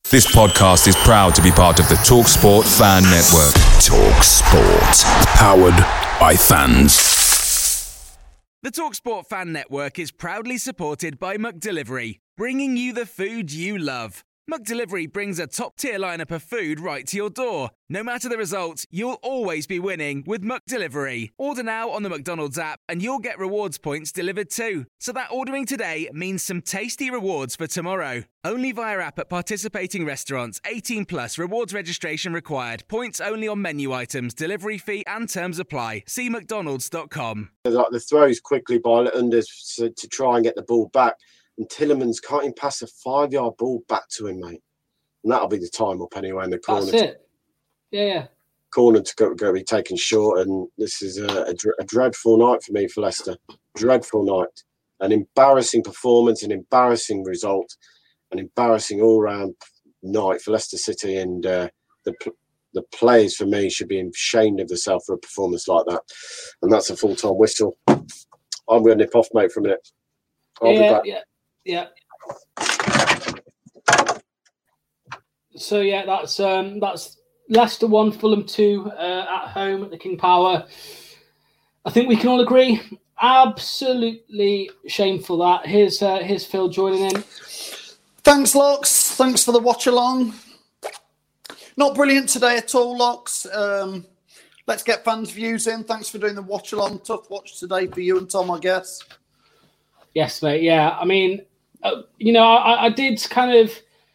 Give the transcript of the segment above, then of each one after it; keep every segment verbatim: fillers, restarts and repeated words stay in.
This podcast is proud to be part of the TalkSport Fan Network. TalkSport. Powered by fans. The TalkSport Fan Network is proudly supported by McDelivery, bringing you the food you love. McDelivery brings a top-tier lineup of food right to your door. No matter the result, you'll always be winning with McDelivery. Order now on the McDonald's app and you'll get rewards points delivered too. So that ordering today means some tasty rewards for tomorrow. Only via app at participating restaurants. eighteen plus, rewards registration required. Points only on menu items, delivery fee and terms apply. See mcdonalds dot com. Like the throws quickly by Unders to, to try and get the ball back. And Tillemans can't even pass a five-yard ball back to him, mate. And that'll be the time up anyway in the corner. That's it. Yeah, yeah. Corner to go, go be taken short, and this is a, a, a dreadful night for me for Leicester. Dreadful night. An embarrassing performance, an embarrassing result, an embarrassing all-round night for Leicester City, and uh, the the players, for me, should be ashamed of themselves for a performance like that. And that's a full-time whistle. I'm going to nip off, mate, for a minute. I'll yeah, be back. Yeah. Yeah. So yeah, that's um, that's Leicester one, Fulham two uh, at home at the King Power. I think we can all agree, absolutely shameful that. Here's uh, here's Phil joining in. Thanks, Locks. Thanks for the watch along. Not brilliant today at all, Locks. Um, let's get fans' views in. Thanks for doing the watch along. Tough watch today for you and Tom, I guess. Yes, mate. Yeah, I mean. Uh, you know, I, I did kind of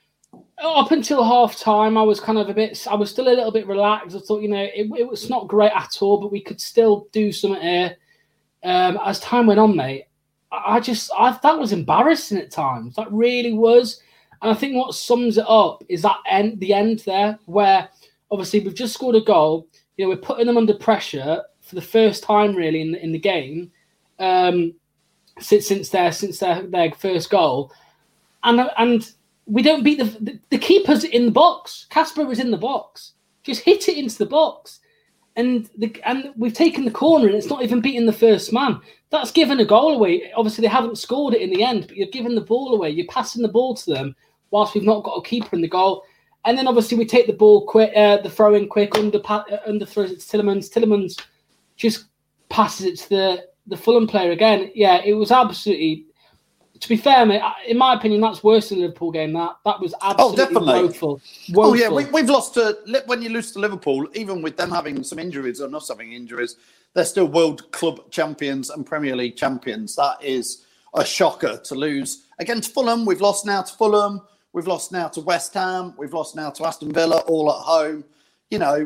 up until half time. I was kind of a bit. I was still a little bit relaxed. I thought, you know, it, it was not great at all, but we could still do something here. Um, as time went on, mate, I, I just I that was embarrassing at times. That really was. And I think what sums it up is that end, the end there, where obviously we've just scored a goal. You know, we're putting them under pressure for the first time, really, in the, in the game. Um, Since since their since their, their first goal, and and we don't beat the, the the keeper's in the box. Kasper was in the box, just hit it into the box, and the and we've taken the corner and it's not even beating the first man. That's given a goal away. Obviously they haven't scored it in the end, but you're giving the ball away. You're passing the ball to them whilst we've not got a keeper in the goal, and then obviously we take the ball quick, uh, the throw in quick under uh, under throws it to Tillemans. Tillemans just passes it to the. The Fulham player again, yeah, it was absolutely. To be fair, mate, in my opinion, that's worse than the Liverpool game. That that was absolutely oh, definitely. woeful. woeful. Oh yeah, we, we've lost to when you lose to Liverpool, even with them having some injuries or not having injuries, they're still World Club champions and Premier League champions. That is a shocker to lose against Fulham. We've lost now to Fulham. We've lost now to West Ham. We've lost now to Aston Villa, all at home. You know.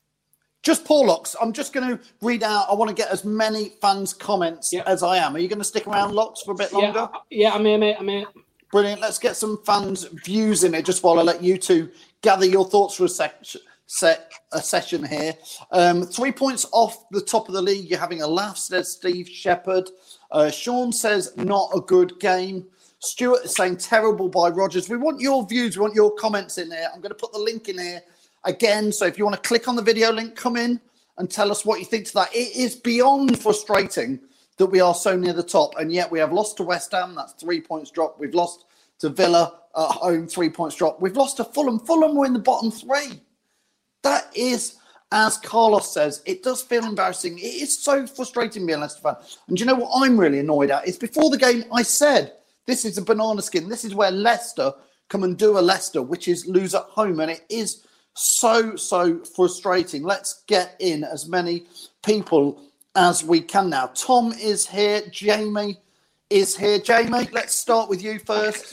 Just Paul Locks, I'm just going to read out. I want to get as many fans' comments yeah. as I am. Are you going to stick around, Locks, for a bit longer? Yeah, yeah I'm here, mate. I'm here. Brilliant. Let's get some fans' views in it just while I let you two gather your thoughts for a, sec- set, a session here. Um, three points off the top of the league. You're having a laugh, says Steve Shepherd. Uh, Sean says, not a good game. Stuart is saying, terrible by Rodgers. We want your views. We want your comments in here. I'm going to put the link in here. Again, so if you want to click on the video link, come in and tell us what you think to that. It is beyond frustrating that we are so near the top, and yet we have lost to West Ham. That's three points drop. We've lost to Villa at home, three points drop. We've lost to Fulham. Fulham were in the bottom three. That is, as Carlos says, it does feel embarrassing. It is so frustrating being a Leicester fan. And do you know what I'm really annoyed at? Is before the game, I said, this is a banana skin. This is where Leicester come and do a Leicester, which is lose at home, and it is so, so frustrating. Let's get in as many people as we can now. Tom is here. Jamie is here. Jamie, let's start with you first.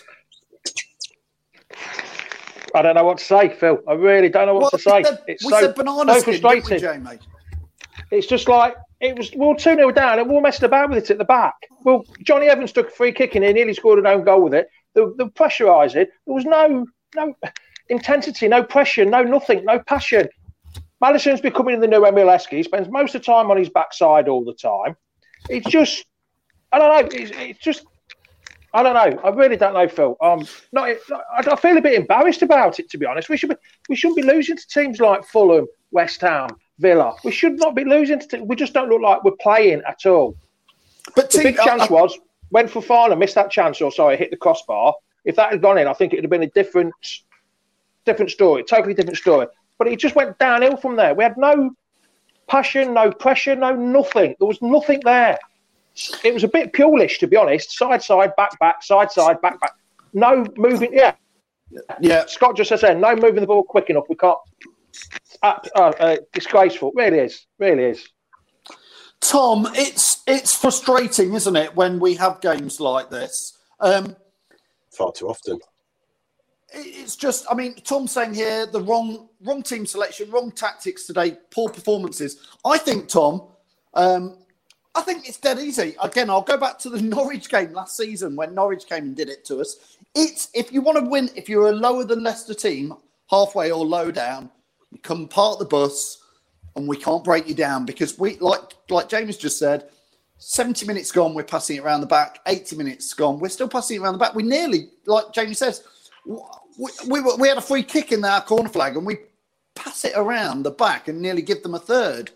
I don't know what to say, Phil. I really don't know what well, to say. Said, it's we so, said banana so skin, frustrating. didn't we, Jamie? It's just like, it was, we were two nil down and we were messing about with it at the back. Well, Johnny Evans took a free kick in here, nearly scored an own goal with it. The, the pressurised it. There was no... no intensity, no pressure, no nothing, no passion. Madison's becoming the new Emil Heskey. He spends most of the time on his backside all the time. It's just, I don't know, it's, it's just, I don't know. I really don't know, Phil. Um, not, I feel a bit embarrassed about it, to be honest. We should be, we shouldn't be losing to teams like Fulham, West Ham, Villa. We should not be losing to. We just don't look like we're playing at all. But the team, big chance uh, was when Fofana missed that chance, or sorry, hit the crossbar. If that had gone in, I think it would have been a different different story, totally different story. But it just went downhill from there. We had no passion, no pressure, no nothing. There was nothing there. It was a bit Pulish, to be honest. Side, side, back, back, side, side, back, back. No moving. Yeah. Yeah. Scott just said, no moving the ball quick enough. We can't. Uh, uh, uh, disgraceful. Really is. Really is. Tom, it's it's frustrating, isn't it, when we have games like this? Um, Far too often. It's just, I mean, Tom's saying here the wrong wrong team selection, wrong tactics today, poor performances. I think, Tom, um, I think it's dead easy. Again, I'll go back to the Norwich game last season when Norwich came and did it to us. It's if you want to win, if you're a lower than Leicester team, halfway or low down, you come park the bus and we can't break you down because we, like like James just said, seventy minutes gone, we're passing it around the back. eighty minutes gone, we're still passing it around the back. We nearly, like James says, we, we, we had a free kick in our corner flag and we pass it around the back and nearly give them a third.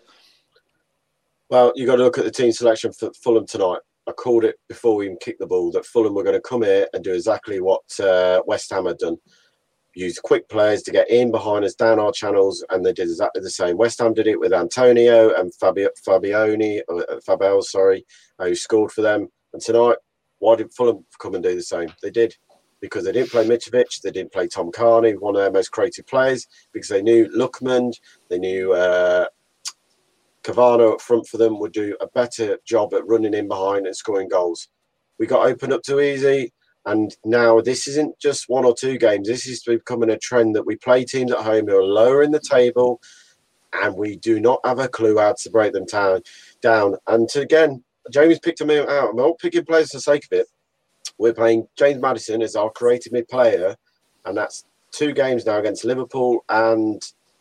Well, you've got to look at the team selection for Fulham tonight. I called it before we even kicked the ball that Fulham were going to come here and do exactly what uh, West Ham had done. Use quick players to get in behind us, down our channels, and they did exactly the same. West Ham did it with Antonio and Fabio, Fabioni, uh, Fabel, sorry, uh, who scored for them. And tonight, why did Fulham come and do the same? They did. Because they didn't play Mitrovic, they didn't play Tom Carney, one of their most creative players, because they knew Lookman, they knew uh, Cavano up front for them would do a better job at running in behind and scoring goals. We got opened up too easy. And now this isn't just one or two games. This is becoming a trend that we play teams at home who are lower in the table and we do not have a clue how to break them down. down. And to, again, James picked them out. I'm not picking players for the sake of it. We're playing James Maddison as our creative mid player, and that's two games now against Liverpool and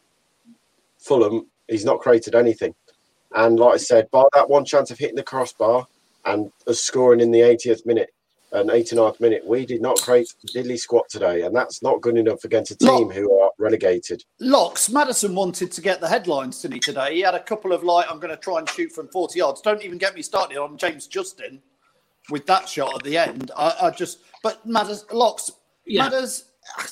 Fulham. He's not created anything. And like I said, by that one chance of hitting the crossbar and us scoring in the eightieth minute, and eighty-ninth minute, we did not create diddly squat today, and that's not good enough against a team Lock, who are relegated. Locks, Maddison wanted to get the headlines, didn't he, today? He had a couple of, like, I'm going to try and shoot from forty yards. Don't even get me started on James Justin with that shot at the end. I, I just, but Madders, Locks, yeah. Madders,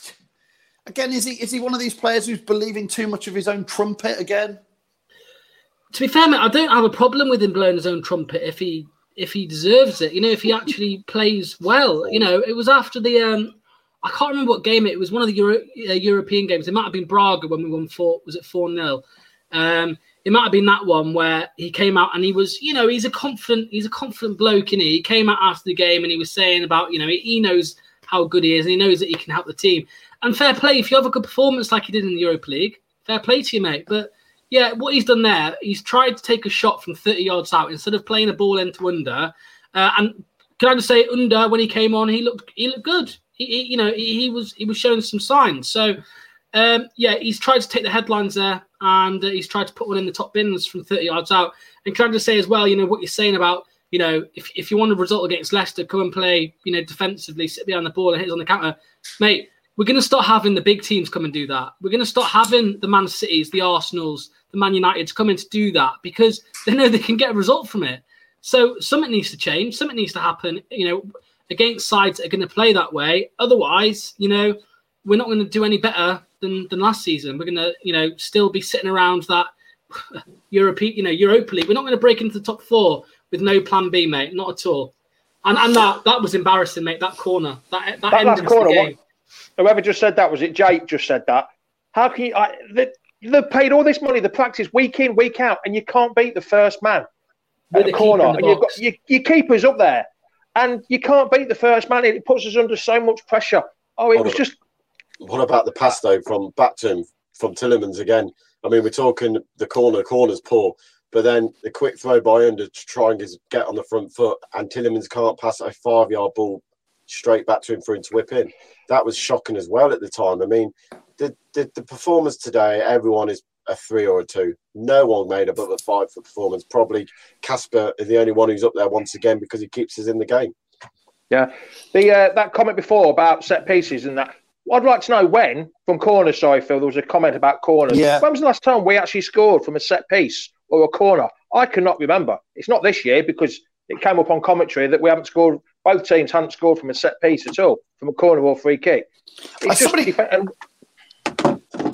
again, is he is he one of these players who's believing too much of his own trumpet again? To be fair, mate, I don't have a problem with him blowing his own trumpet if he if he deserves it. You know, if he actually plays well. You know, it was after the um, I can't remember what game it, it was. One of the Euro, uh, European games. It might have been Braga when we won four. Was it four nil? Um, it might have been that one where he came out and he was, you know, he's a confident, he's a confident bloke, isn't he? He came out after the game and he was saying about, you know, he, he knows how good he is and he knows that he can help the team. And fair play, if you have a good performance like he did in the Europa League, fair play to you, mate. But yeah, what he's done there, he's tried to take a shot from thirty yards out instead of playing a ball end to under. Uh, and can I just say, under when he came on, he looked he looked good. He, he you know, he, he was he was showing some signs. So um, yeah, he's tried to take the headlines there, and uh, he's tried to put one in the top bins from thirty yards out. And can I just say as well, you know, what you're saying about, you know, if if you want a result against Leicester, come and play, you know, defensively, sit behind the ball and hit us on the counter, mate. We're going to start having the big teams come and do that. We're going to start having the Man Cities, the Arsenals, the Man Uniteds come in to do that because they know they can get a result from it. So something needs to change. Something needs to happen, you know, against sides that are going to play that way. Otherwise, you know, we're not going to do any better than, than last season. We're going to, you know, still be sitting around that European, you know, Europa League. We're not going to break into the top four with no plan B, mate. Not at all. And and that that was embarrassing, mate. That corner, that that, that last corner. What, whoever just said that, was it Jake just said that? How can you? I, they, they've paid all this money, the practice week in, week out, and you can't beat the first man at the corner. And you've got your, your keeper's up there, and you can't beat the first man. It puts us under so much pressure. Oh, it what was about, just. What about the pass though from back to him from Tielemans again? I mean, we're talking the corner. Corner's poor. But then the quick throw by under to try and get on the front foot, and Tielemans can't pass a five-yard ball straight back to him for him to whip in. That was shocking as well at the time. I mean, the the, the performance today, everyone is a three or a two. No one made above a five for performance. Probably Casper is the only one who's up there once again because he keeps us in the game. Yeah. The uh, that comment before about set pieces and that, I'd like to know when, from corners, sorry, Phil, there was a comment about corners. Yeah. When was the last time we actually scored from a set piece or a corner? I cannot remember. It's not this year because it came up on commentary that we haven't scored, both teams haven't scored from a set piece at all, from a corner or free kick. It's somebody, just, and,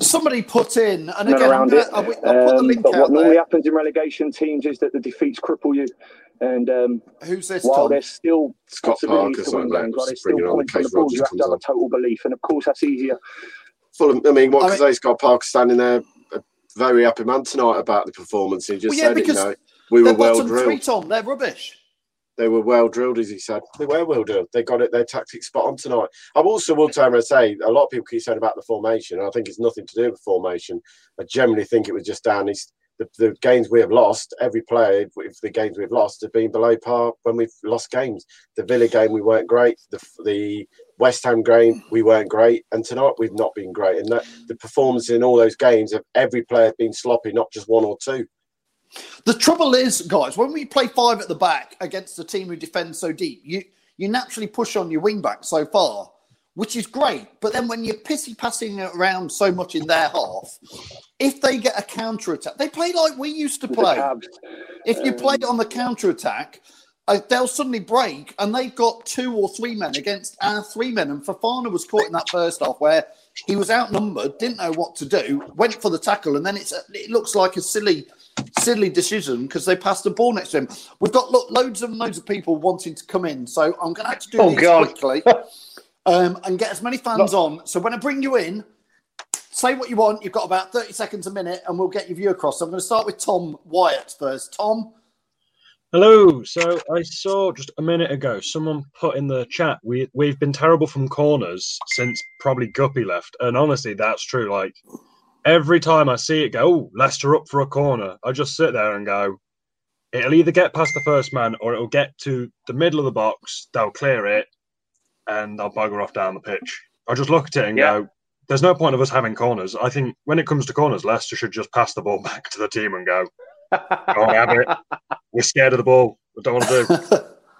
somebody put in, and and again, around I'm it. gonna, I'll, I'll put the Um, link but out what normally there. happens in relegation teams is that the defeats cripple you. And um, Who's this, while Tom? there's still Scott possibilities Parker's to win like that, games, while there's just still bringing on points on Case the board, Rogers you have to comes have a on. total belief. And of course, that's easier. Fulham, I mean, what I can I mean- say? Scott Parker standing there, a very happy man tonight about the performance. He just Well, yeah, said it, you because know. We were They're well bottom three, drilled. Tom. They're rubbish. They were well drilled, as he said. They were well drilled. They got it. Their tactics spot on tonight. I also will turn around and say a lot of people keep saying about the formation. And I think it's nothing to do with formation. I generally think it was just down these the, the games we have lost. Every player, if the games we've lost, have been below par when we've lost games. The Villa game we weren't great. The the West Ham game we weren't great, and tonight we've not been great. And that, the performance in all those games of every player been sloppy, not just one or two. The trouble is, guys, when we play five at the back against a team who defends so deep, you you naturally push on your wing back so far, which is great. But then when you're pissy passing it around so much in their half, if they get a counter attack, they play like we used to play. If you play on the counter attack, uh, they'll suddenly break, and they've got two or three men against our three men. And Fofana was caught in that first half where he was outnumbered, didn't know what to do, went for the tackle, and then it's it looks like a silly. Silly decision because they passed the ball next to him. We've got lo- loads and loads of people wanting to come in, so I'm going to have to do Oh, these God. quickly um, and get as many fans on. So when I bring you in, say what you want. You've got about thirty seconds a minute, and we'll get your view across. So I'm going to start with Tom Wyatt first. Tom, hello. So I saw just a minute ago someone put in the chat we we've been terrible from corners since probably Guppy left, and honestly, that's true. Like. Every time I see it go, oh, Leicester up for a corner, I just sit there and go, it'll either get past the first man or it'll get to the middle of the box, they'll clear it, and they'll bugger off down the pitch. I just look at it and Yeah. go, there's no point of us having corners. I think when it comes to corners, Leicester should just pass the ball back to the team and go, go on, have it. We're scared of the ball. We don't want to do.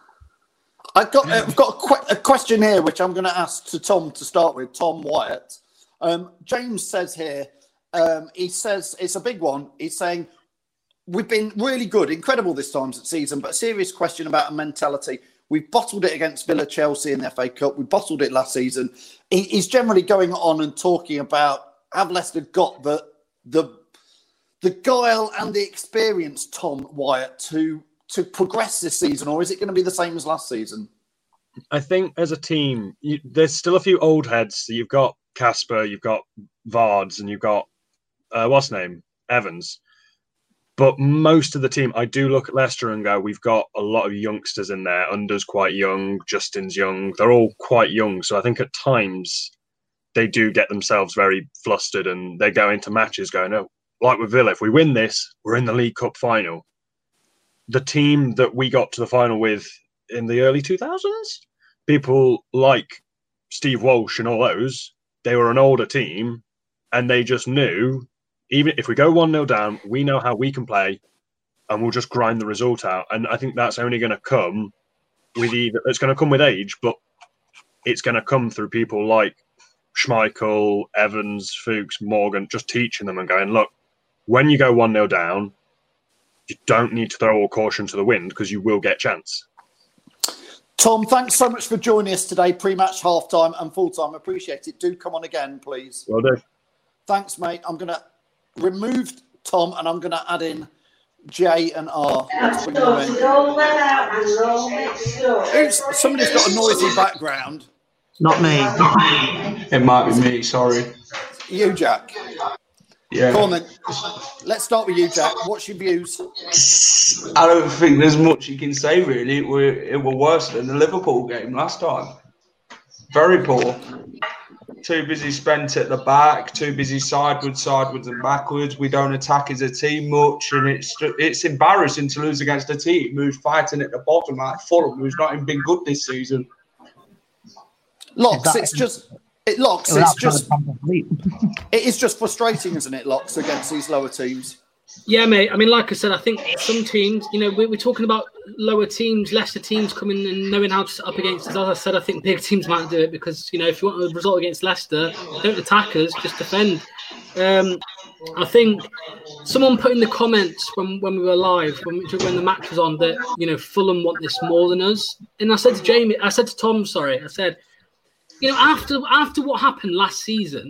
I've got uh, I've got a, que- a question here, which I'm going to ask to Tom to start with. Tom Wyatt. Um, James says here, um, he says it's a big one. He's saying we've been really good, incredible this time this season, but a serious question about a mentality. We've bottled it against Villa, Chelsea in the F A Cup. We bottled it last season. He, he's generally going on and talking about have Leicester got the the the guile and the experience, Tom Wyatt, to to progress this season, or is it going to be the same as last season? I think as a team, you, there's still a few old heads. You've got Casper, you've got Vards, and you've got uh, what's his name, Evans. But most of the team, I do look at Leicester and go, we've got a lot of youngsters in there. Under's quite young, Justin's young. They're all quite young. So I think at times they do get themselves very flustered and they go into matches going, oh, like with Villa, if we win this, we're in the League Cup final. The team that we got to the final with in the early two thousands, people like Steve Walsh and all those, they were an older team and they just knew, even if we go one nil down, we know how we can play and we'll just grind the result out. And I think that's only going to come with either, it's going to come with age, but it's going to come through people like Schmeichel, Evans, Fuchs, Morgan, just teaching them and going, look, when you go one nil down, you don't need to throw all caution to the wind because you will get chance. Tom, thanks so much for joining us today, pre-match, half-time and full-time. Appreciate it. Do come on again, please. Will do. Thanks, mate. I'm going to remove Tom and I'm going to add in J and R. Let's bring them in. Who's, somebody's got a noisy background. Not me. It might be me, sorry. You, Jack. Yeah. Go on then. Let's start with you, Jack. What's your views? I don't think there's much you can say, really. It were, it were worse than the Liverpool game last time. Very poor. Too busy spent at the back, too busy sideways, sideways and backwards. We don't attack as a team much, and it's it's embarrassing to lose against a team who's fighting at the bottom like Fulham, who's not even been good this season. Locks, it's just... It locks. It's just. It is just frustrating, isn't it? Locks against these lower teams. Yeah, mate. I mean, like I said, I think some teams. You know, we're, we're talking about lower teams, lesser teams coming and knowing how to set up against us. As I said, I think big teams might do it because you know, if you want a result against Leicester, don't attack us, just defend. Um, I think someone put in the comments when, when we were live, when, when the match was on, that you know Fulham want this more than us. And I said to Jamie, I said to Tom, sorry, I said. You know, after after what happened last season,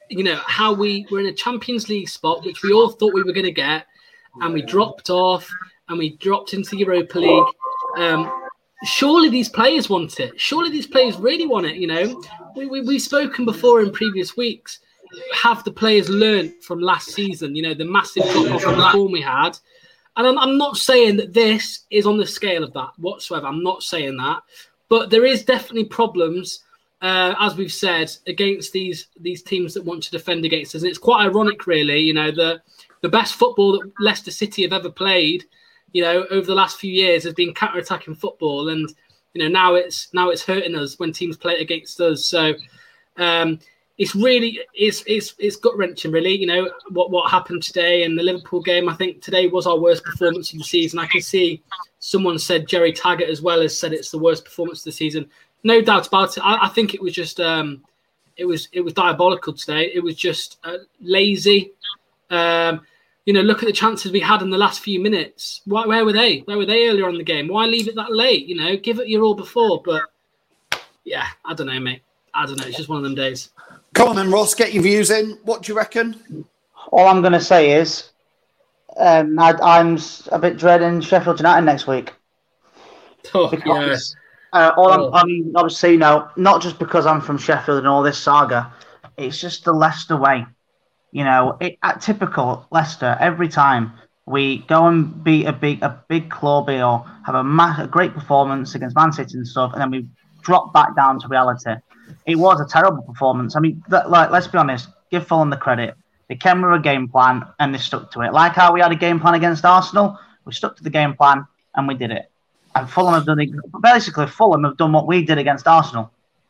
you know, how we were in a Champions League spot, which we all thought we were going to get, and we dropped off, and we dropped into the Europa League. Um, surely these players want it. Surely these players really want it. You know, we, we, we've spoken before in previous weeks. Have the players learned from last season? You know, the massive drop-off in the form we had. And I'm, I'm not saying that this is on the scale of that whatsoever. I'm not saying that. But there is definitely problems, uh, as we've said, against these these teams that want to defend against us. And it's quite ironic, really. You know, the the best football that Leicester City have ever played, you know, over the last few years has been counter-attacking football. And, you know, now it's now it's hurting us when teams play against us. So um, it's really it's it's it's gut-wrenching, really. You know, what, what happened today in the Liverpool game. I think today was our worst performance of the season. I can see someone said Jerry Taggart as well as said it's the worst performance of the season. No doubt about it. I, I think it was just um, it was it was diabolical today. It was just uh, lazy. Um, you know, look at the chances we had in the last few minutes. Why, where were they? Where were they earlier on in the game? Why leave it that late? You know, give it your all before. But yeah, I don't know, mate. I don't know. It's just one of them days. Come on then, Ross. Get your views in. What do you reckon? All I'm going to say is um, I, I'm a bit dreading Sheffield United next week. Oh, because, yeah. uh, all oh. I'm, I mean, obviously, you know, not just because I'm from Sheffield and all this saga, it's just the Leicester way. You know, it, at typical Leicester, every time we go and beat a big a big club or have a, ma- a great performance against Man City and stuff, and then we drop back down to reality. It was a terrible performance. I mean, th- like let's be honest, give Fulham the credit. They came with a game plan and they stuck to it. Like how we had a game plan against Arsenal, we stuck to the game plan and we did it. And Fulham have done it. Basically, Fulham have done what we did against Arsenal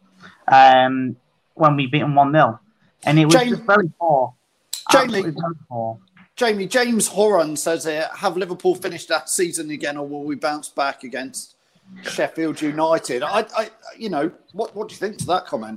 um, when we beat them one nil. And it was Jamie, just very poor. Jamie, very poor. Jamie, James Horan says here, have Liverpool finished that season again or will we bounce back against Sheffield United? I, I you know, what, what do you think to that comment?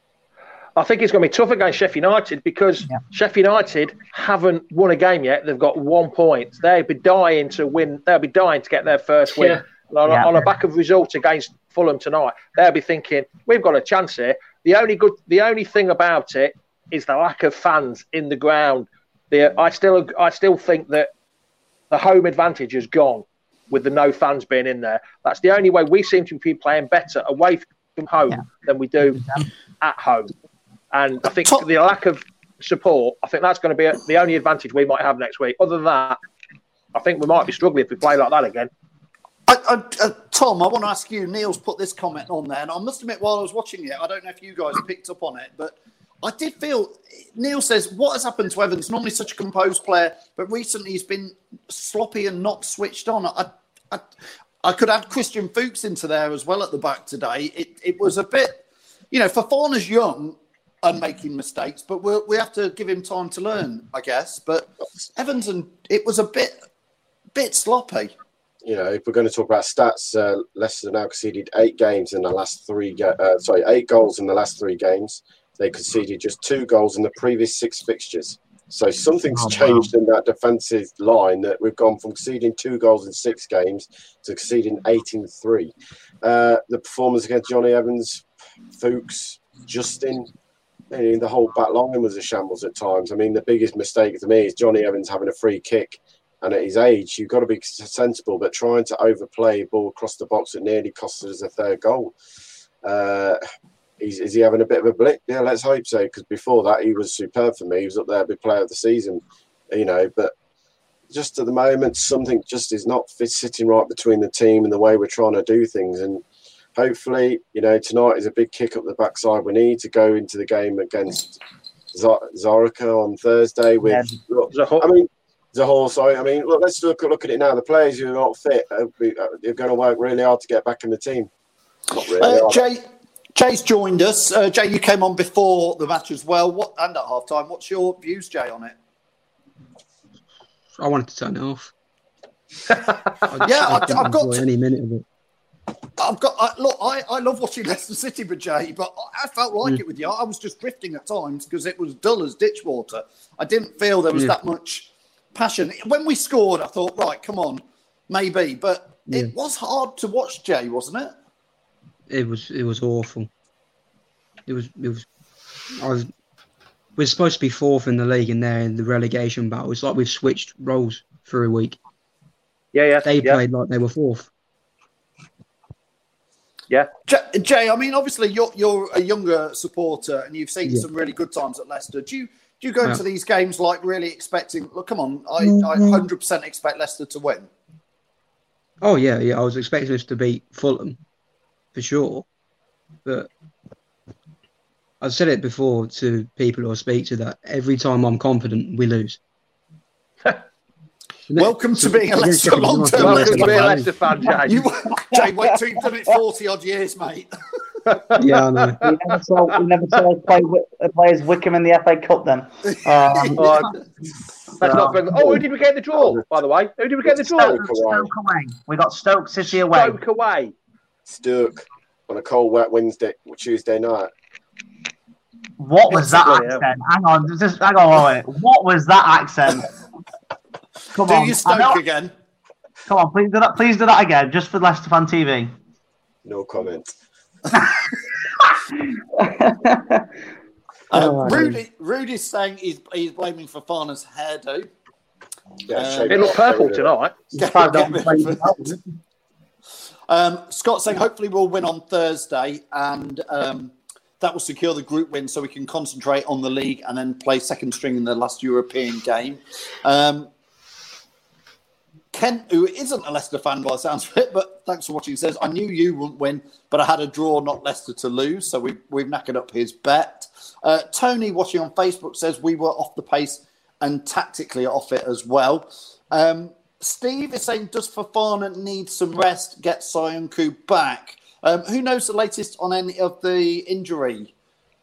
I think it's going to be tough against Sheffield United because yeah. Sheffield United haven't won a game yet. They've got one point. They'll be dying to win. They'll be dying to get their first win. Yeah. On, yeah. on the back of results against Fulham tonight, they'll be thinking, we've got a chance here. The only good, the only thing about it is the lack of fans in the ground. The, I still, I still think that the home advantage has gone with the no fans being in there. That's the only way we seem to be playing better away from home yeah. than we do at home. And I think Tom, the lack of support, I think that's going to be a, the only advantage we might have next week. Other than that, I think we might be struggling if we play like that again. I, I, uh, Tom, I want to ask you, Neil's put this comment on there, and I must admit, while I was watching it, I don't know if you guys picked up on it, but I did feel, Neil says, what has happened to Evans? Normally such a composed player, but recently he's been sloppy and not switched on. I, I, I could add Christian Fuchs into there as well at the back today. It, it was a bit, you know, Fofana's young and making mistakes, but we'll, we have to give him time to learn, I guess. But Evans, and it was a bit, bit sloppy. You know, if we're going to talk about stats, uh, Leicester now conceded eight games in the last three. Ga- uh, sorry, eight goals in the last three games. They conceded just two goals in the previous six fixtures. So something's oh, changed wow. in that defensive line that we've gone from conceding two goals in six games to conceding eight in three. Uh, the performance against Johnny Evans, Fuchs, Justin. I mean, the whole back line was a shambles at times. I mean, the biggest mistake to me is Johnny Evans having a free kick. And at his age, you've got to be sensible, but trying to overplay a ball across the box that nearly cost us a third goal. Uh, is, is he having a bit of a blip? Yeah, let's hope so, because before that, he was superb for me. He was up there, big player of the season, you know. But just at the moment, something just is not fit, sitting right between the team and the way we're trying to do things. And hopefully, you know, tonight is a big kick up the backside. We need to go into the game against Zorica on Thursday. With, yeah. I mean, Zahor, sorry. I mean, look, let's look, look at it now. The players who are not fit are, are going to work really hard to get back in the team. Not really. Uh, Jay, Jay's joined us. Uh, Jay, you came on before the match as well. What and at half time? What's your views, Jay, on it? I wanted to turn it off. I yeah, I, I've got to, any minute of it. I've got I, look. I, I love watching Leicester City, but Jay, but I felt like mm. it with you. I was just drifting at times because it was dull as ditch water. I didn't feel there was yeah. that much passion. When we scored, I thought, right, come on, maybe. But yeah. it was hard to watch, Jay, wasn't it? It was. It was awful. It was. It was. I was. we're supposed to be fourth in the league, and they're in the relegation battle. It's like we've switched roles for a week. Yeah, yeah. They yeah. played like they were fourth. Yeah. Jay, I mean, obviously you're you're a younger supporter and you've seen Yeah. some really good times at Leicester. Do you do you go Yeah. into these games like really expecting? Look, come on, I, I one hundred percent expect Leicester to win. Oh yeah, yeah. I was expecting us to beat Fulham for sure, but I've said it before to people who I speak to that every time I'm confident, we lose. Welcome to being a Leicester long-term Welcome to being a Leicester fan, Jay. You, Jay, wait till you've done it forty odd years, mate. Yeah, I know. We never saw, we never saw us play, play as Wickham in the F A Cup then. Um, Oh, let's not bring, oh, who did we get in the draw, by the way? Who did we get in the draw? Stoke, Stoke away. We got Stoke City away. Stoke away. Stoke on a cold, wet Wednesday, Tuesday night. What was that Yeah. accent? Hang on, just hang on. Wait. What was that accent? Come Do on, you I Stoke know- again? Come on, please do that. Please do that again, just for Leicester Fan T V. No comment. Uh, Rudy, Rudy's saying he's he's blaming for Farner's hairdo. Yeah, Um, shape It looked it. purple tonight. Get- get- Um, Scott saying hopefully we'll win on Thursday and um, that will secure the group win so we can concentrate on the league and then play second string in the last European game. Um, Ken, who isn't a Leicester fan by the sounds of it, but thanks for watching, says, I knew you wouldn't win, but I had a draw, not Leicester to lose. So we, we've knackered up his bet. Uh, Tony, watching on Facebook, says we were off the pace and tactically off it as well. Um, Steve is saying, does Fofana need some rest, get Soyuncu back? Um, who knows the latest on any of the injury?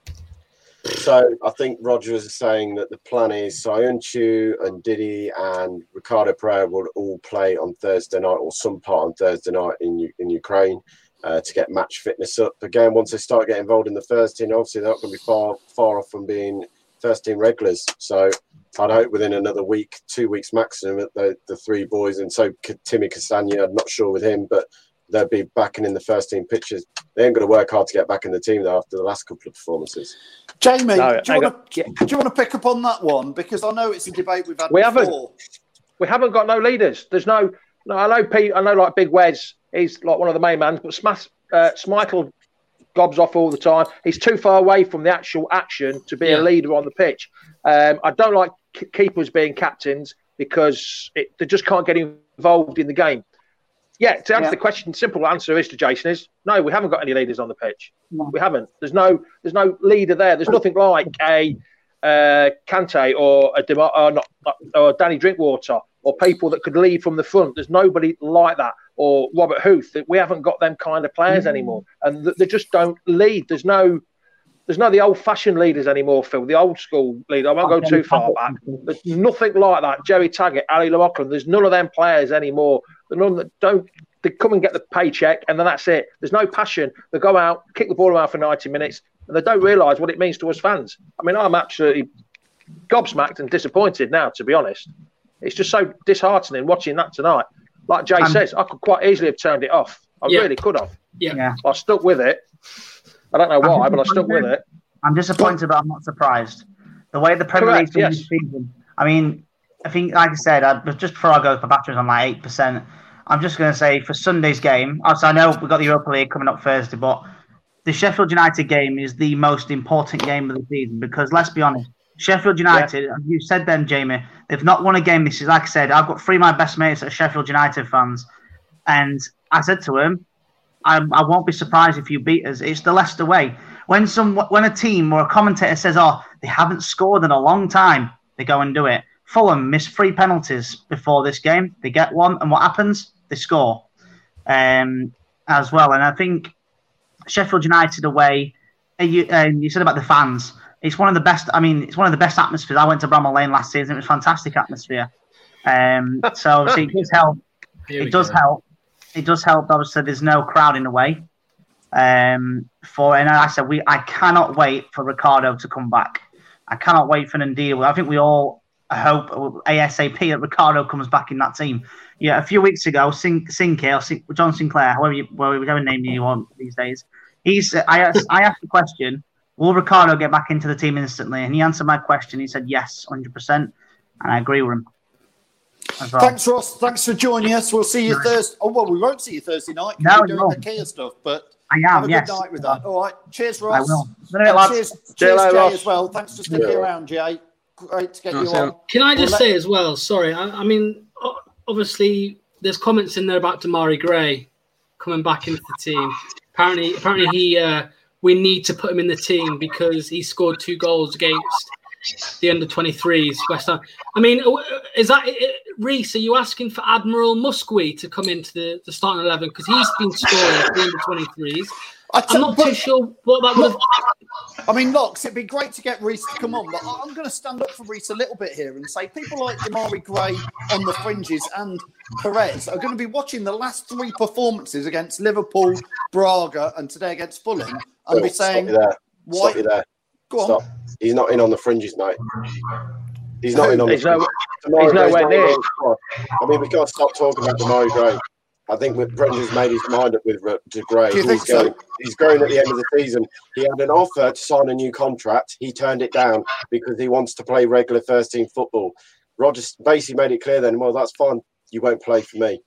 So I think Roger is saying that the plan is Soyuncu and Didi and Ricardo Pereira will all play on Thursday night or some part on Thursday night in U- in Ukraine uh, to get match fitness up. Again, once they start getting involved in the first team, obviously they're not going to be far far off from being first team regulars. So I'd hope within another week, two weeks maximum, that the, the three boys, and so Timmy Castagna, I'm not sure with him, but they'll be back in the first team pictures. They ain't going to work hard to get back in the team though after the last couple of performances. Jamie, No, do, you hang want to, do you want to pick up on that one? Because I know it's a debate we've had We before. haven't. We haven't got no leaders. There's no. No, I know Pete. I know like Big Wes. He's like one of the main man, but Smash, uh, Schmeichel gobs off all the time. He's too far away from the actual action to be Yeah. a leader on the pitch. Um, I don't like k- keepers being captains because it, they just can't get involved in the game. Yeah, to answer Yeah. the question, simple answer is to Jason is no. We haven't got any leaders on the pitch. No. We haven't. There's no. There's no leader there. There's nothing like a uh, Kante or a Demo- or not or Danny Drinkwater or people that could lead from the front. There's nobody like that. Or Robert Huth. We haven't got them kind of players anymore, and th- they just don't lead. There's no. There's no the old-fashioned leaders anymore, Phil. The old-school leader. I won't go too far back. There's nothing like that. Jerry Taggart, Ali Lamockland. There's none of them players anymore. The none that don't. They come and get the paycheck, and then that's it. There's no passion. They go out, kick the ball around for ninety minutes, and they don't realise what it means to us fans. I mean, I'm absolutely gobsmacked and disappointed now, to be honest. It's just so disheartening watching that tonight. Like Jay Um, says, I could quite easily have turned it off. I Yeah. really could have. Yeah. Yeah. I stuck with it. I don't know why, but I stuck with it. I'm disappointed, but I'm not surprised. The way the Premier Correct, League yes. this season. I mean, I think, like I said, I, just before I go for batteries on like eight percent, I'm just going to say for Sunday's game, also I know we've got the Europa League coming up Thursday, but the Sheffield United game is the most important game of the season because, let's be honest, Sheffield United, as you said then, Jamie, they've not won a game this season. Like I said, I've got three of my best mates that are Sheffield United fans, and I said to him, I, I won't be surprised if you beat us. It's the Leicester way. When some, when a team or a commentator says, "Oh, they haven't scored in a long time," they go and do it. Fulham missed three penalties before this game. They get one, and what happens? They score um, as well. And I think Sheffield United away. uh, You, um, you said about the fans. It's one of the best. I mean, it's one of the best atmospheres. I went to Bramall Lane last season. It was a fantastic atmosphere. Um, so obviously it does help. Here It we does go. help. It does help. Obviously, there's no crowd in the way. Um, for and like I said, we I cannot wait for Ricardo to come back. I cannot wait for Ndidi. I think we all hope ASAP that Ricardo comes back in that team. Yeah, a few weeks ago, Sin- Sinclair, or Sin- John Sinclair, however you, whatever name you want these days, he's. I asked, I asked the question: Will Ricardo get back into the team instantly? And he answered my question. He said yes, one hundred percent. And I agree with him. Well. Thanks, Ross. Thanks for joining us. We'll see you Thursday. Oh, well, we won't see you Thursday night. No, you're doing no. the Kia stuff, but I am, have a yes. good night with that. All right. Cheers, Ross. I will. And lads. cheers, See cheers you later, Jay, Ross. as well. Thanks for sticking Yeah. around, Jay. Great to get No, you so- on. Can I just Well, say as well, sorry, I, I mean, o- obviously there's comments in there about Damari Gray coming back into the team. Apparently, apparently he, uh, we need to put him in the team because he scored two goals against the under twenty-threes, West Ham. I mean, is that, Reece, are you asking for Admiral Musqui to come into the, the starting eleven? Because he's been scoring for the under twenty-threes. I I'm not too sure what that would have... I mean, Knox, it'd be great to get Reece to come on, but I'm going to stand up for Reece a little bit here and say people like Damari Gray on the fringes and Perez are going to be watching the last three performances against Liverpool, Braga, and today against Fulham and be Stop saying, you there. why? Stop you there. Go on. Stop. He's not in on the fringes, mate. He's not in on the He's no- fringes. he's Damari Gray's nowhere not in near. on the squad. I mean, we can't stop talking about Damari Gray. I think with Brendan's made his mind up with to Gray. Do you He's think so? going, he's going at the end of the season. He had an offer to sign a new contract. He turned it down because he wants to play regular first team football. Rodgers basically made it clear then, well, that's fine. You won't play for me.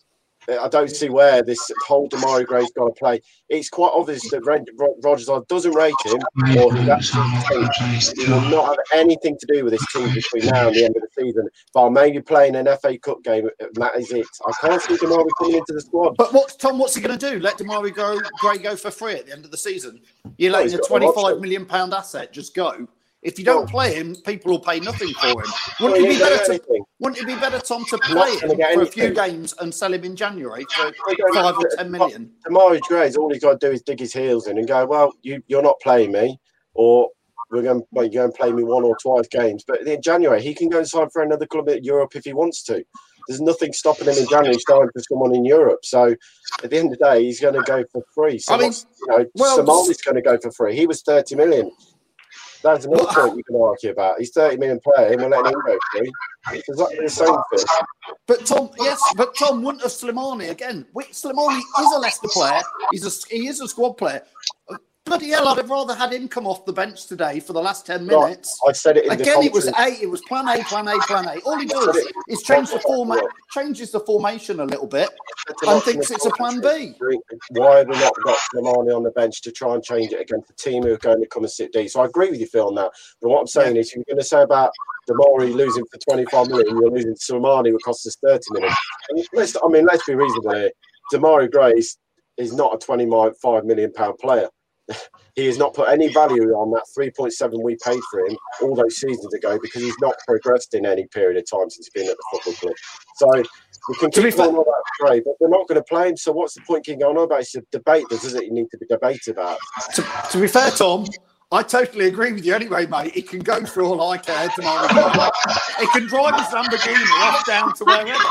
I don't see where this whole Damari Gray's got to play. It's quite obvious that Rodgers doesn't rate him, or he's actually he will not have anything to do with this team between now and the end of the season. But maybe playing an F A Cup game, that is it. I can't see Damari coming into the squad. But what, Tom, what's he going to do? Let Damari go, Gray go for free at the end of the season? You're letting he's a got an twenty-five option. million pound asset just go. If you don't play him, people will pay nothing for him. Well, Wouldn't he it be ain't doing better to, anything. wouldn't it be better, Tom, to not play gonna him get for a few anything. games and sell him in January for They don't five need or to- ten million? Damari Gray's all he's got to do is dig his heels in and go, well, you, you're not playing me, or we're going, well, you're going to play me one or twice games. But in January, he can go and sign for another club in Europe if he wants to. There's nothing stopping him in January signing for someone in Europe. So at the end of the day, he's going to go for free. So I mean, what's- you know, well, Somali's going to go for free. He was thirty million. That's another Well, point you can argue about. He's thirty million player, and we're letting him go free. It's exactly the same thing. But Tom, yes, but Tom wouldn't have Slimani again. We, Slimani is a Leicester player. He's a he is a squad player. Bloody hell, I'd have rather had him come off the bench today for the last ten minutes. Right, I said it in the Again, it was commentary. A. It was plan A, plan A, plan A. All he does is change the format, changes the formation a little bit, and thinks it's a plan B. Why have we not got Slimani on the bench to try and change it against the team who are going to come and sit deep? So I agree with you, Phil, on that. But what I'm saying is, you're going to say about Damari losing for twenty-five million, you're losing Slimani, who costs us thirty million. And let's, I mean, let's be reasonable here. Damari Gray is, is not a twenty-five million pound player. He has not put any value on that three point seven we paid for him all those seasons ago because he's not progressed in any period of time since he's been at the football club. So we can To be keep going on about Gray, but we're not going to play him. So what's the point keeping going on about? It's a debate that doesn't need to be debated about. To, to be fair, Tom, I totally agree with you anyway, mate. He can go for all I care tomorrow. He can drive his Lamborghini off down to wherever.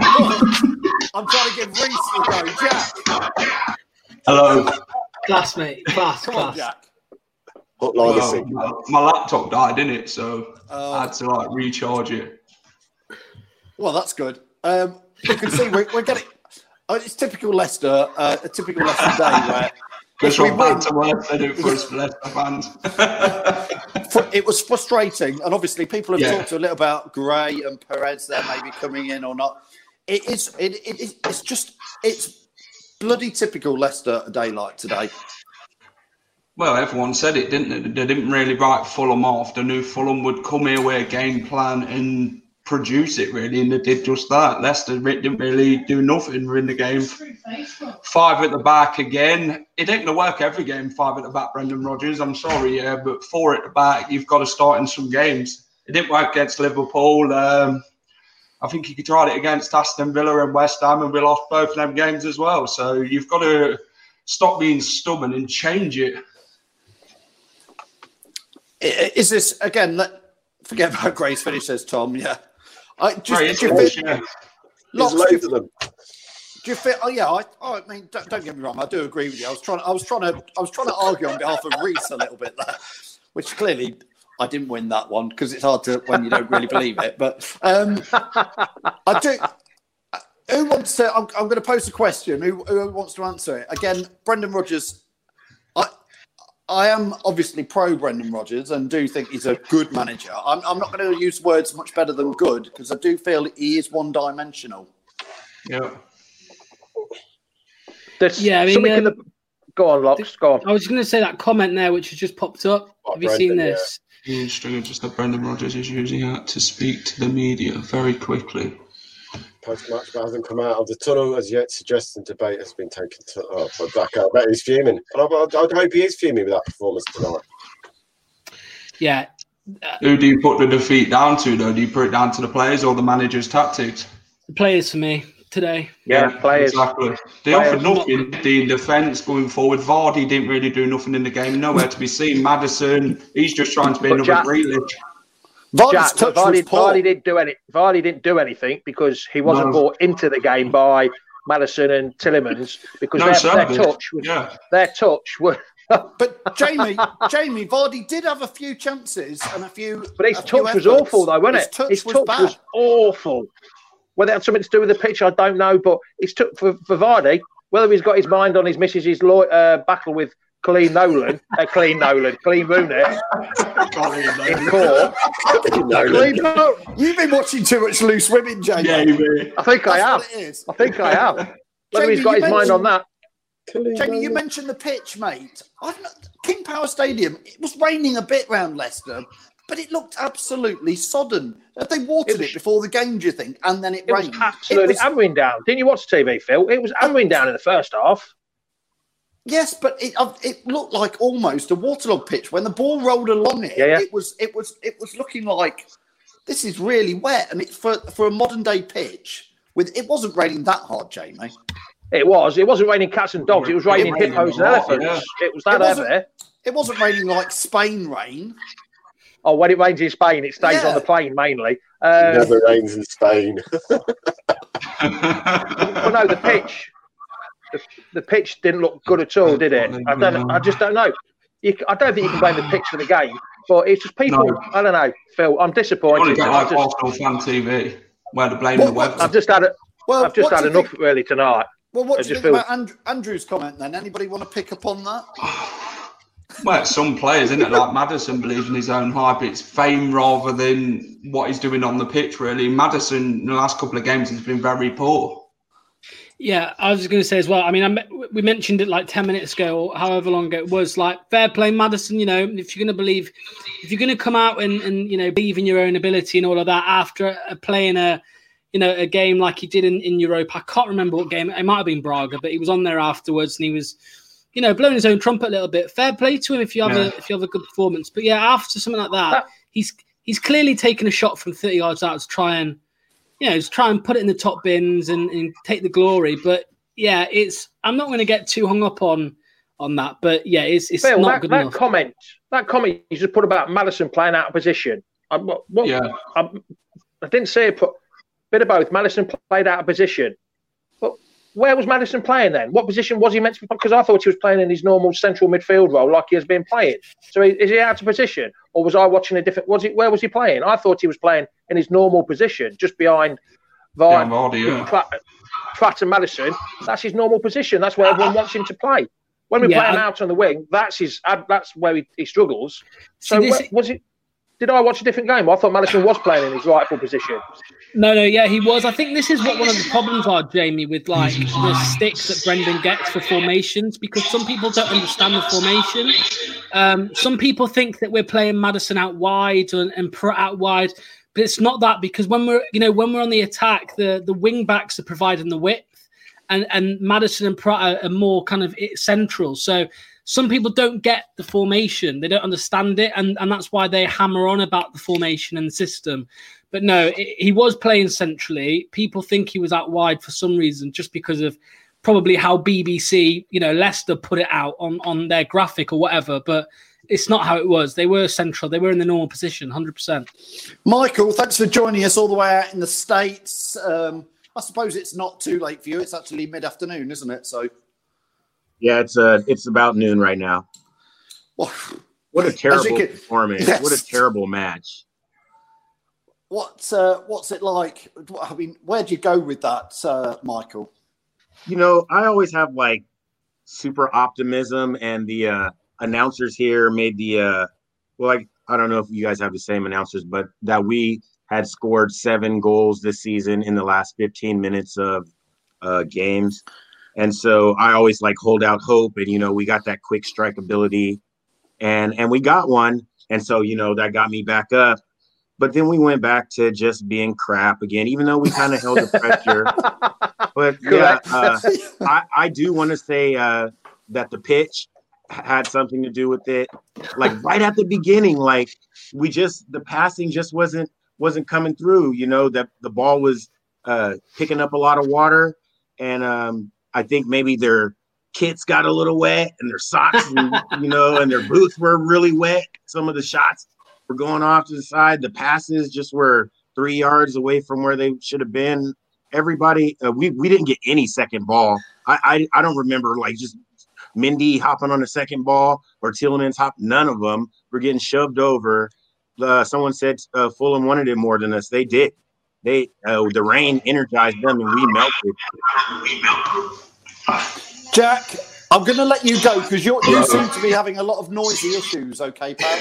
But I'm trying to give Reece a go. Jack. Hello. Class, mate. Class, Come on, class. Jack. Hook, line, and Well, sinker. my, my laptop died, didn't it? So Oh. I had to like recharge it. Well, that's good. Um, you can see we're, we're getting. Oh, it's typical Leicester, uh, a typical Leicester day where Just if we from win, bad to worse, they do it for us for Leicester fans. fr- it was frustrating, and obviously people have Yeah. talked a little about Gray and Perez there maybe coming in or not. It is. It, it, it, it's just. It's bloody typical Leicester a day like today. Well, everyone said it, didn't they? They didn't really write Fulham off. They knew Fulham would come here with a game plan and produce it, really, and they did just that. Leicester didn't really do nothing in the game. Five at the back again. It ain't going to work every game, five at the back, Brendan Rodgers. I'm sorry, yeah, but four at the back, you've got to start in some games. It didn't work against Liverpool. Um, I think he tried it against Aston Villa and West Ham, and we lost both of them games as well. So you've got to stop being stubborn and change it. I- Is this again? Let, forget about Gray's finish, says Tom. Yeah, I just Right, do you it's- feel- yeah. Lots, There's do you- loads of them. Do you feel? Oh yeah, I, I mean, don't, don't get me wrong. I do agree with you. I was trying. I was trying to. I was trying to argue on behalf of Reece a little bit there, which clearly I didn't win that one because it's hard to when you don't really believe it. But um, I do. Who wants to? I'm, I'm going to pose a question. Who, who wants to answer it? Again, Brendan Rodgers. I I am obviously pro Brendan Rodgers and do think he's a good manager. I'm, I'm not going to use words much better than good because I do feel he is one-dimensional. Yeah. There's Yeah, I mean, something in um, the... Go on, Locks. Go on. I was going to say that comment there, which has just popped up. Oh, Have you Brendan, seen yeah. this? Interesting, just that Brendan Rodgers is using that to speak to the media very quickly. Post-match but hasn't come out of the tunnel as yet, suggesting debate has been taken to, oh, for back out. I bet he's fuming. And I, I, I hope he is fuming with that performance tonight. Yeah. Who do you put the defeat down to, though? Do you put it down to the players or the manager's tactics? The players for me today. Yeah, players. Exactly. They Players. offered nothing. The defence going forward. Vardy didn't really do nothing in the game. Nowhere to be seen. Maddison, he's just trying to be But another Jack- Grealish. Vardy's Jack, touch Vardy, was poor. Vardy didn't do any. Vardy didn't do anything because he wasn't No. brought into the game by Maddison and Tillemans because No, their, Sam their did. touch was Yeah. their touch was. But Jamie, Jamie, Vardy did have a few chances and a few. But his a few touch was efforts. awful, though, wasn't his it? Touch his was touch bad. was awful. Whether it had something to do with the pitch, I don't know. But his touch for, for Vardy, whether he's got his mind on his missus's law, uh, battle with Colleen Nolan, uh, Colleen Nolan, Colleen Rooney in court. Colleen Nolan. You've been watching too much Loose Women, Jamie. Yeah, you I think I That's have. what it is. I think I have. Whether Jamie, he's got you his mind on that. Jamie, you mentioned the pitch, mate. I've not, King Power Stadium. It was raining a bit round Leicester, but it looked absolutely sodden. Have they watered It it, was- before the game? Do you think? And then it, It was rained. absolutely It was- hammering down. Didn't you watch T V, Phil? It was hammering down in the first half. Yes, but it uh, it looked like almost a waterlogged pitch when the ball rolled along it. Yeah, yeah. It was it was it was looking like this is really wet, and it's for for a modern day pitch. With it wasn't raining that hard, Jamie. It was. It wasn't raining cats and dogs. It was raining It rained hippos a and lot, elephants. It was that It wasn't- heavy. It wasn't raining like Spain rain. Oh, when it rains in Spain, it stays Yeah. on the plane mainly. It Um, never rains in Spain. but no, the pitch, the, the pitch didn't look good at all, did it? I don't. I just don't know. You, I don't think you can blame the pitch for the game, but it's just people. No. I don't know, Phil. I'm Only disappointed. get I've like just, Arsenal fan T V, where they're blaming the What- weather. I've just had. A, Well, I've just what had do you enough think- really tonight. Well, what I do you just think feel- about And- Andrew's comment then? Anybody want to pick up on that? Well, it's some players, isn't it? Like Maddison believes in his own hype. It's fame rather than what he's doing on the pitch, really. Maddison, in the last couple of games, has been very poor. Yeah, I was going to say as well. I mean, I me- we mentioned it like ten minutes ago, or however long ago it was. Like, fair play, Maddison. You know, if you're going to believe, if you're going to come out and, and you know believe in your own ability and all of that after uh, playing a, you know, a game like he did in, in Europe. I can't remember what game. It might have been Braga, but he was on there afterwards and he was, you know, blowing his own trumpet a little bit. Fair play to him if you have Yeah. a if you have a good performance. But yeah, after something like that, he's he's clearly taken a shot from thirty yards out to try and. You know, just try and put it in the top bins and, and take the glory. But yeah, it's. I'm not going to get too hung up on on that. But yeah, it's it's Phil, not that, good that enough. comment, that comment you just put about Maddison playing out of position. I, what, what- Yeah. I, I didn't say it, put bit of both. Maddison played out of position, but where was Maddison playing then? What position was he meant to be? Because I thought he was playing in his normal central midfield role, like he has been playing. So is he out of position, or was I watching a different? Was it where was he playing? I thought he was playing in his normal position, just behind Yeah, Vardy, Vardy, yeah. Pratt, Pratt and Maddison. That's his normal position. That's where everyone wants him to play. When we Yeah, play him I- out on the wing, that's his. uh, That's where he, he struggles. So See, this- where- was it? Did I watch a different game? I thought Maddison was playing in his rightful position. No, no, yeah, he was. I think this is what one of the problems are, Jamie, with like the sticks that Brendan gets for formations, because some people don't understand the formation. Um, some people think that we're playing Maddison out wide and, and Pratt out wide, but it's not that, because when we're, you know, when we're on the attack, the the wing backs are providing the width, and and Maddison and Pratt are, are more kind of central. So some people don't get the formation, they don't understand it, and and that's why they hammer on about the formation and the system. But no, it, he was playing centrally. People think he was out wide for some reason, just because of probably how B B C, you know, Leicester put it out on, on their graphic or whatever. But it's not how it was. They were central. They were in the normal position, one hundred percent. Michael, thanks for joining us all the way out in the States. Um, I suppose it's not too late for you. It's actually mid-afternoon, isn't it? So, Yeah, it's uh, it's about noon right now. well, What a As terrible you can- performance! Yes. What a terrible match. what's uh, what's it like? I mean, where'd you go with that, uh, Michael? You know, I always have like super optimism and the uh, announcers here made the uh, well, I I don't know if you guys have the same announcers, but that we had scored seven goals this season in the last fifteen minutes of uh, games. And so I always like hold out hope, and you know we got that quick strike ability, and and we got one, and so you know that got me back up. But then we went back to just being crap again, even though we kind of held the pressure. But yeah, uh, I I do want to say uh, that the pitch had something to do with it. Like right at the beginning, like we just the passing just wasn't wasn't coming through. You know that the ball was uh, picking up a lot of water, and um, I think maybe their kits got a little wet and their socks, and, you know, and their boots were really wet. Some of the shots were going off to the side. The passes just were three yards away from where they should have been. Everybody, uh, we we didn't get any second ball. I, I I don't remember like just Mindy hopping on the second ball or Tielemans hop. None of them were getting shoved over. Uh, someone said uh, Fulham wanted it more than us. They did. They uh, the rain energized them and we melted. We melted. Jack, I'm going to let you go because you you seem to be having a lot of noisy issues. Okay, pal.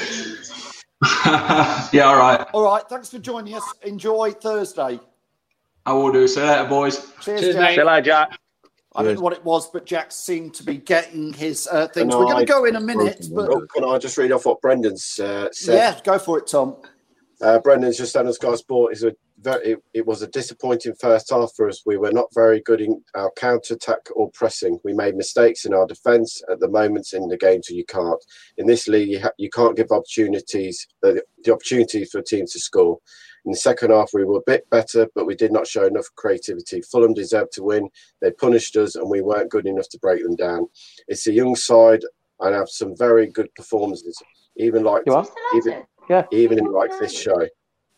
Yeah, all right. All right. Thanks for joining us. Enjoy Thursday. I will do. See you later, boys. Cheers, Cheers, Jack. mate. See you later, Jack. I don't know what it was, but Jack seemed to be getting his uh, things. Can We're going I- to go in a minute, but Oh, can I just read off what Brendan's uh, said? yeah, go for it, Tom. Uh, Brendan's just on Sky Sport. Is a very, it, it was a disappointing first half for us. We were not very good in our counter attack or pressing. We made mistakes in our defence at the moments in the games. You can't in this league. You, ha- you can't give opportunities the, the opportunity for a team to score. In the second half, we were a bit better, but we did not show enough creativity. Fulham deserved to win. They punished us, and we weren't good enough to break them down. It's a young side, and have some very good performances, even like You are? even Yeah. even in like this show.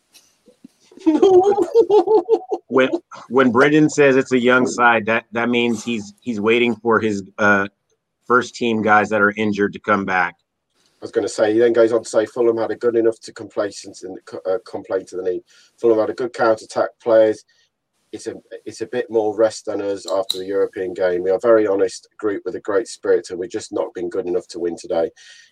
When when Brendan says it's a young side, that that means he's he's waiting for his uh, first team guys that are injured to come back. I was going to say, he then goes on to say Fulham had a good enough to complacent and uh, complain to the league. Fulham had a good counter-attack players. It's a it's a bit more rest than us after the European game. We are very honest group with a great spirit, and we've just not been good enough to win today.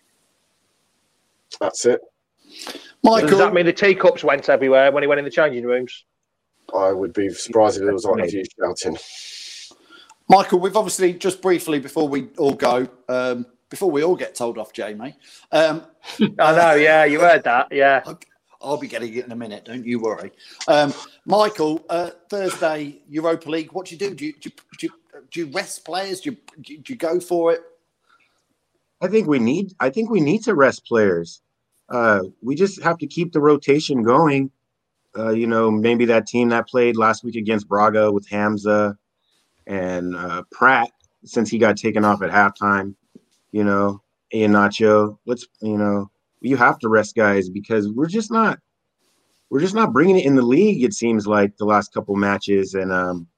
That's it. Michael, Does that mean the teacups went everywhere when he went in the changing rooms? I would be surprised if there was like a few shouting. Michael, we've obviously just briefly before we all go, um, before we all get told off, Jamie. Um, I know, yeah, you heard that, yeah. I'll, I'll be getting it in a minute, don't you worry. Um, Michael, uh, Thursday, Europa League, what do you do? Do you, do you, do you, do you rest players? Do you, do you, do you go for it? I think we need. I think we need to rest players. Uh, we just have to keep the rotation going. Uh, you know, maybe that team that played last week against Braga with Hamza and uh, Pratt, since he got taken off at halftime. You know, Iheanacho. Let's. You know, you have to rest guys because we're just not. We're just not bringing it in the league. It seems like the last couple matches, and um,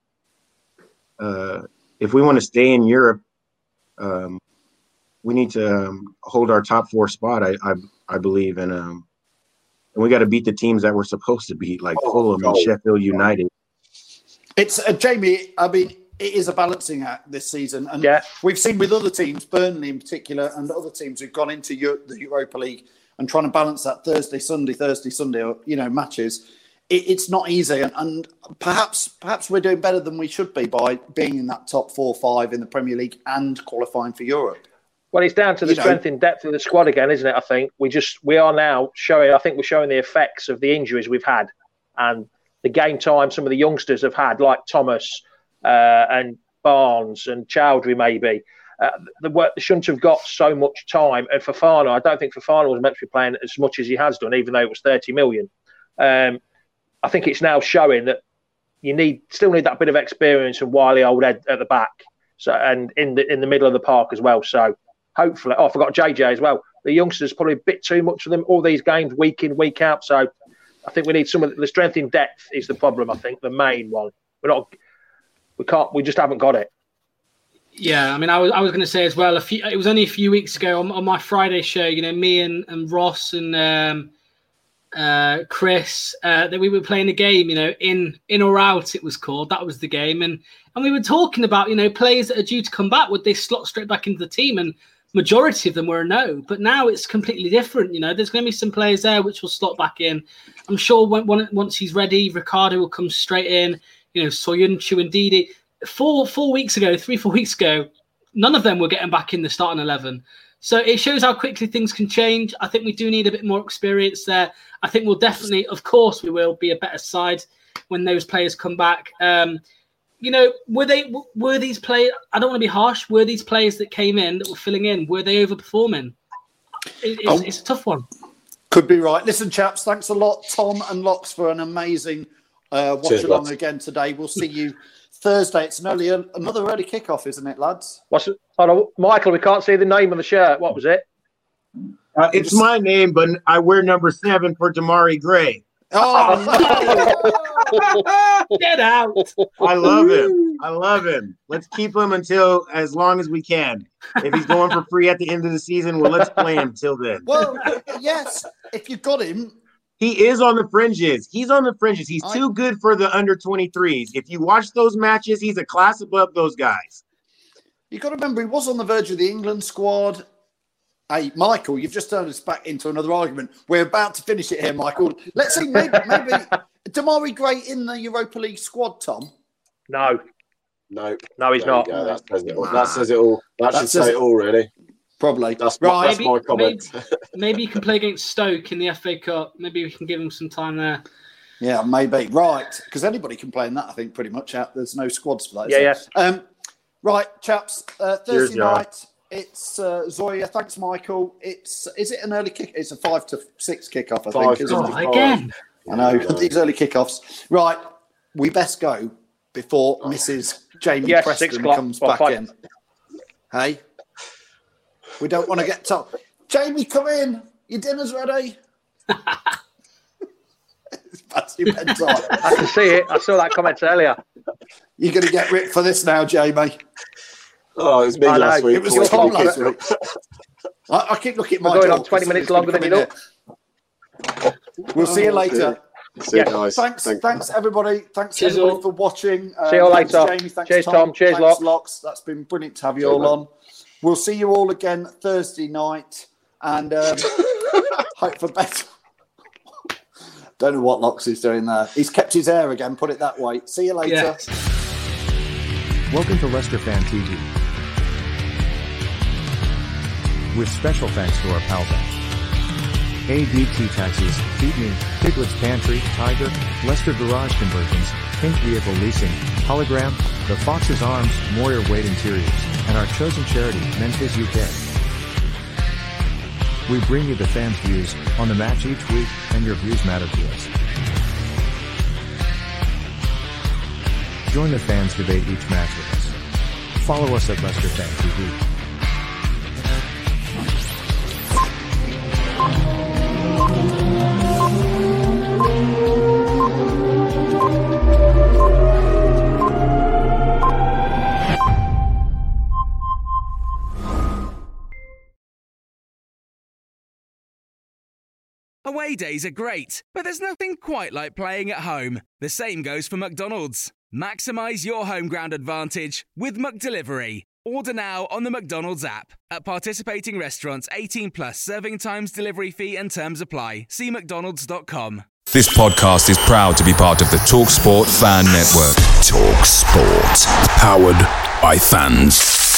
uh, if we want to stay in Europe, um, we need to um, hold our top four spot. I I, I believe, and um, and we got to beat the teams that we're supposed to beat, like Oh, Fulham and God. Sheffield United. It's uh, Jamie. I mean, it is a balancing act this season, and Yeah. we've seen with other teams, Burnley in particular, and other teams who've gone into Euro- the Europa League and trying to balance that Thursday, Sunday, Thursday, Sunday, or, you know, matches. It, it's not easy, and, and perhaps perhaps we're doing better than we should be by being in that top four, five in the Premier League and qualifying for Europe. Well, it's down to the You know- strength and depth of the squad again, isn't it? I think we just we are now showing. I think we're showing the effects of the injuries we've had and the game time some of the youngsters have had, like Thomas uh, and Barnes and Chowdhury, maybe. Uh, the work they shouldn't have got so much time. And Fofana, I don't think Fofana was meant to be playing as much as he has done, even though it was thirty million. Um, I think it's now showing that you need still need that bit of experience and wily old Ed at the back, so and in the in the middle of the park as well. So hopefully, oh, I forgot J J as well. The youngsters probably a bit too much for them all these games week in week out. So I think we need some of the, the strength in depth is the problem. I think the main one. We're not. We can't. We just haven't got it. Yeah, I mean, I was I was going to say as well. A few, it was only a few weeks ago on, on my Friday show. You know, me and, and Ross and um, uh, Chris uh, that we were playing a game. You know, in in or out, it was called. That was the game, and and we were talking about you know players that are due to come back. Would they slot straight back into the team? And majority of them were a no. But now it's completely different. You know, there's going to be some players there which will slot back in. I'm sure when, when once he's ready, Ricardo will come straight in. You know, Soyuncu and Didi. Four four weeks ago, three four weeks ago, none of them were getting back in the starting eleven. So it shows how quickly things can change. I think we do need a bit more experience there. I think we'll definitely, of course, we will be a better side when those players come back. Um, you know, were they were these players? I don't want to be harsh. Were these players that came in that were filling in? Were they overperforming? It, it's, oh, it's a tough one. Could be right. Listen, chaps, thanks a lot, Tom and Locks, for an amazing uh, watch Cheers, along lads. again today. We'll see you Thursday. It's an early, another early kickoff, isn't it, lads? What's it? Hold on, Michael, we can't see the name on the shirt. What was it? Uh, it's my name, but I wear number seven for Damari Gray. Oh, no. Get out. I love him. I love him. Let's keep him until as long as we can. If he's going for free at the end of the season, well, let's play him till then. Well, yes, if you've got him. He is on the fringes. He's on the fringes. He's I... too good for the under twenty-threes. If you watch those matches, he's a class above those guys. You've got to remember, he was on the verge of the England squad. Hey, Michael, you've just turned us back into another argument. We're about to finish it here, Michael. Let's see, maybe, maybe Damari Gray in the Europa League squad, Tom? No. No. No, he's not. That says it all. That says it all. That, that should say it all, really. Probably. That's, right. my, that's maybe, my comment. Maybe, maybe you can play against Stoke in the F A Cup. Maybe we can give him some time there. Yeah, maybe. Right. Because anybody can play in that, I think, pretty much. There's no squads for that. Yeah, yeah. Um, right, chaps. Uh, Thursday Cheers, night. It's uh, Zoya. Thanks, Michael. It's is it an early kick? It's a five to six kickoff, I five think. Isn't oh, it? Again. I know these early kickoffs. Right, we best go before Missus Jamie yes, Preston comes back five. in. Hey, we don't want to get told. Jamie, come in. Your dinner's ready. It's past your bedtime. I can see it. I saw that comment earlier. You're going to get ripped for this now, Jamie. Oh, it was me I last know. week. It was your fault. I, I keep looking at my We're going door on twenty minutes longer than you know. We'll see you later. See you guys. Thanks, Thank thanks everybody. Thanks Cheers everybody all. for watching. See you um, later. Thanks, Jamie. Thanks, Cheers, Tom. Tom. Cheers, thanks, Locks. Locks. That's been brilliant to have you Cheers, all man. on. We'll see you all again Thursday night, and um, hope for better. Don't know what Locks is doing there. He's kept his hair again. Put it that way. See you later. Yes. Welcome to Leicester Fan T V. With special thanks to our pal bank. A D T Taxis, Feed Me, Piglet's Pantry, Tiger, Leicester Garage Conversions, Pink Vehicle Leasing, Hologram, The Fox's Arms, Moyer Wade Interiors, and our chosen charity, Memphis U K. We bring you the fans' views on the match each week, and your views matter to us. Join the fans debate each match with us. Follow us at Leicester Fan T V. Away days are great, but there's nothing quite like playing at home. The same goes for McDonald's. Maximise your home ground advantage with McDelivery. Order now on the McDonald's app. At participating restaurants, eighteen plus, serving times, delivery fee and terms apply. See mcdonalds dot com. This podcast is proud to be part of the TalkSport Fan Network. TalkSport. Powered by fans.